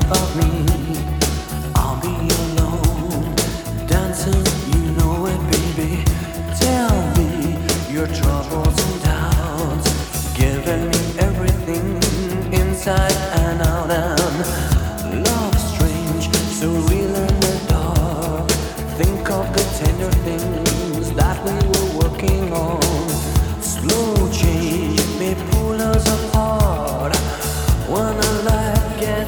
about me. I'll be alone, dancing, you know it, baby. Tell me your troubles